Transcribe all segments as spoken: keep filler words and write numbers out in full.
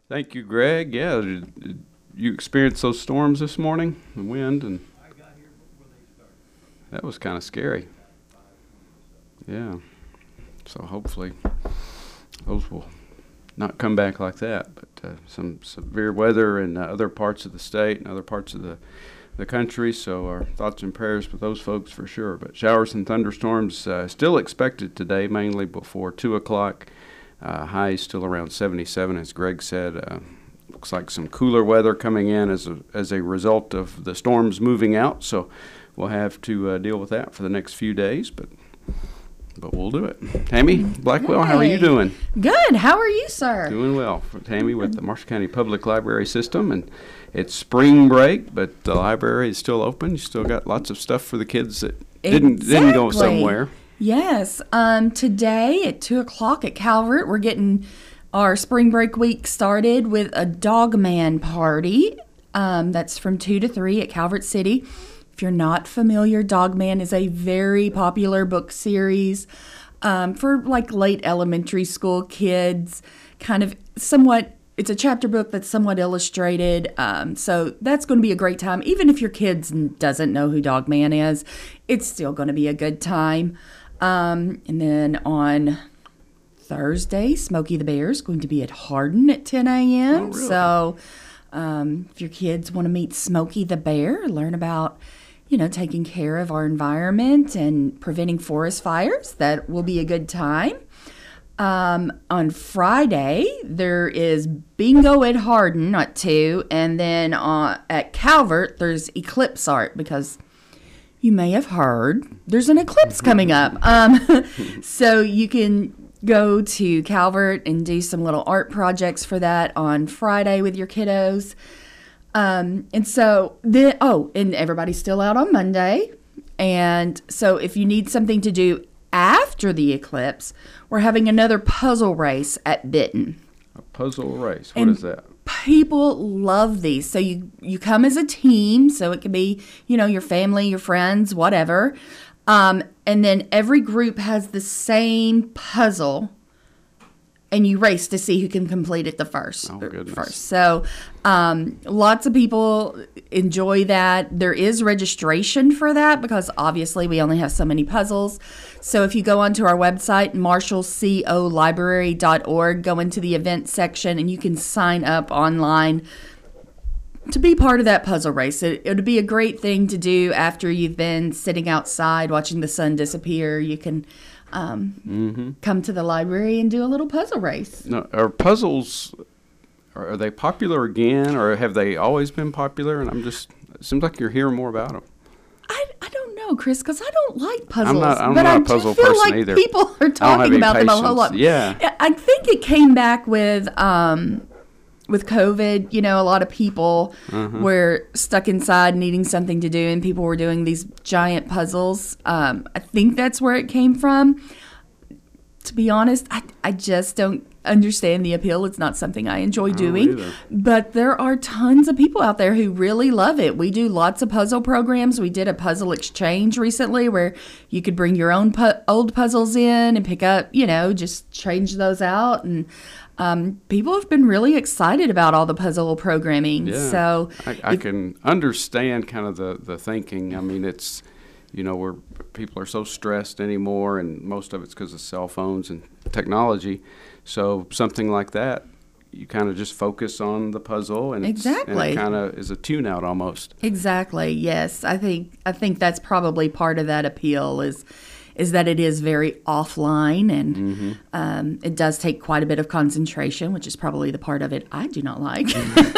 Thank you, Greg. Yeah, did, did you experienced those storms this morning, the wind, and that was kind of scary. Yeah. So hopefully those will not come back like that. But uh, some severe weather in uh, other parts of the state and other parts of the the country. So our thoughts and prayers with those folks for sure. But showers and thunderstorms uh, still expected today, mainly before two o'clock. Uh, highs still around seventy-seven, as Greg said. Uh, looks like some cooler weather coming in as a, as a result of the storms moving out. So we'll have to uh, deal with that for the next few days. But but we'll do it. Tammy Blackwell, Hey. how are you doing? Good. How are you, sir? Doing well. For Tammy with the Marshall County Public Library System. And it's spring break, but the library is still open. You still got lots of stuff for the kids that didn't didn't go Exactly. somewhere. Yes. Um, today at two o'clock at Calvert, we're getting our spring break week started with a Dogman party. Um, that's from two to three at Calvert City. If you're not familiar, Dogman is a very popular book series um, for like late elementary school kids. Kind of somewhat, it's a chapter book that's somewhat illustrated. Um, so that's going to be a great time. Even if your kids doesn't know who Dogman is, it's still going to be a good time. Um, and then on Thursday, Smokey the Bear is going to be at Hardin at ten a.m. Oh, really? So um, if your kids want to meet Smokey the Bear, learn about, you know, taking care of our environment and preventing forest fires, that will be a good time. Um, on Friday, there is bingo at Hardin at two, and then uh, at Calvert, there's eclipse art because you may have heard there's an eclipse coming up. Um, so you can go to Calvert and do some little art projects for that on Friday with your kiddos. Um, and so then, oh, and everybody's still out on Monday. And so if you need something to do after the eclipse, we're having another puzzle race at Benton. A puzzle race. What is And that? People love these. So you, you come as a team, so it could be, you know, your family, your friends, whatever. Um, and then every group has the same puzzle, and you race to see who can complete it the first. Oh, goodness. First. So um, lots of people enjoy that. There is registration for that because obviously we only have so many puzzles. So if you go onto our website, marshall co library dot org, go into the event section, and you can sign up online to be part of that puzzle race. It, it would be a great thing to do after you've been sitting outside watching the sun disappear. You can um, Mm-hmm. come to the library and do a little puzzle race. No, are puzzles, are, are they popular again, or have they always been popular? And I'm just, it seems like you're hearing more about them. I, I don't know, Chris, because I don't like puzzles. not- I'm but not I a puzzle do feel person like either. people are have talking any about them a whole patience. lot. Yeah. I think it came back with um, with COVID. You know, a lot of people Uh-huh. were stuck inside needing something to do, and people were doing these giant puzzles. Um, I think that's where it came from. To be honest, I, I just don't understand the appeal. It's not something I enjoy don't doing. either. But there are tons of people out there who really love it. We do lots of puzzle programs. We did a puzzle exchange recently where you could bring your own pu- old puzzles in and pick up, you know, just change those out. And um, people have been really excited about all the puzzle programming. Yeah. So I, I if- can understand kind of the, the thinking. I mean, it's, you know, where people are so stressed anymore, and most of it's because of cell phones and technology. So something like that, you kind of just focus on the puzzle, and it's, and Exactly. it kind of is a tune out almost. Exactly. Yes, I think I think that's probably part of that appeal is is that it is very offline, and Mm-hmm. um, it does take quite a bit of concentration, which is probably the part of it I do not like.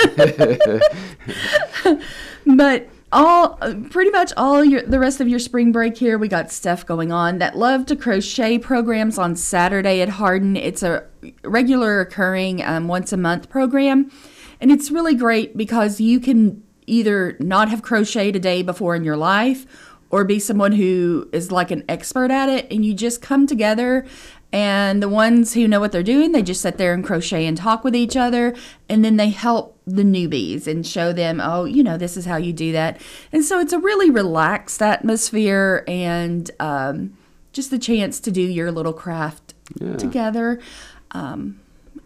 But all pretty much all your the rest of your spring break here, we got stuff going on. That Love to Crochet programs on Saturday at Hardin. It's a regular occurring um, once a month program, and it's really great because you can either not have crocheted a day before in your life, or be someone who is like an expert at it, and you just come together. And the ones who know what they're doing, they just sit there and crochet and talk with each other. And then they help the newbies and show them, oh, you know, this is how you do that. And so it's a really relaxed atmosphere, and um, just the chance to do your little craft Yeah. together. Um,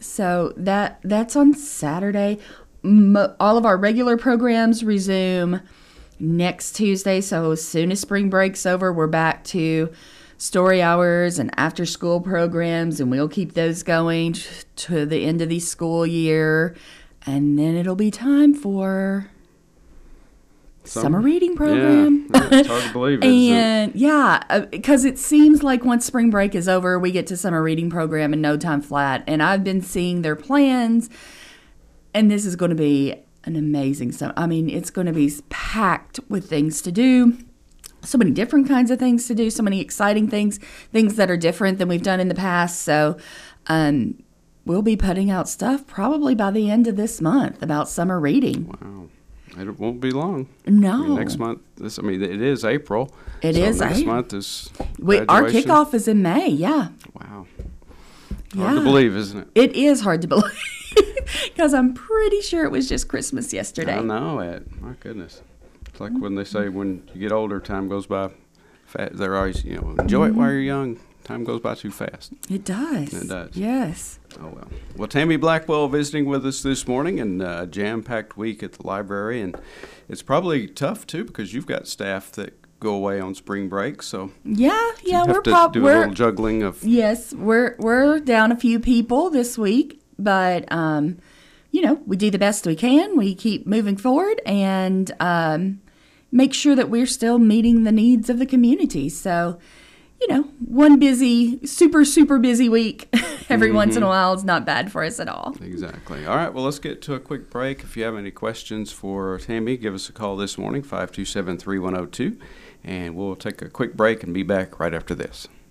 So that that's on Saturday. Mo- all of our regular programs resume next Tuesday. So as soon as spring break's over, we're back to story hours and after school programs, and we'll keep those going t- to the end of the school year. And then it'll be time for summer, summer reading program. Yeah, yeah, it's hard to believe. And yeah, because it seems like once spring break is over, we get to summer reading program in no time flat. And I've been seeing their plans, and this is going to be an amazing summer. I mean, it's going to be packed with things to do. So many different kinds of things to do, so many exciting things, things that are different than we've done in the past. So um, we'll be putting out stuff probably by the end of this month about summer reading. Wow. It won't be long. No. I mean, next month, this, I mean, it is April. It so is next April. month is we, Our graduation. kickoff is in May, yeah. Wow. Yeah. Hard to believe, isn't it? It is hard to believe because I'm pretty sure it was just Christmas yesterday. I know it. My goodness. It's like when they say when you get older, time goes by fast. They're always, you know, enjoy it while you're young. Time goes by too fast. It does. It does. Yes. Oh, well. Well, Tammy Blackwell visiting with us this morning, and a jam-packed week at the library. And it's probably tough, too, because you've got staff that go away on spring break. So yeah, yeah, you have we're to probably do a little juggling of. Yes, we're we're down a few people this week, but um, you know, we do the best we can. We keep moving forward and um, make sure that we're still meeting the needs of the community. So, you know, one busy, super, super busy week every mm-hmm. once in a while is not bad for us at all. Exactly. All right, well, let's get to a quick break. If you have any questions for Tammy, give us a call this morning, five two seven, three one zero two, and we'll take a quick break and be back right after this.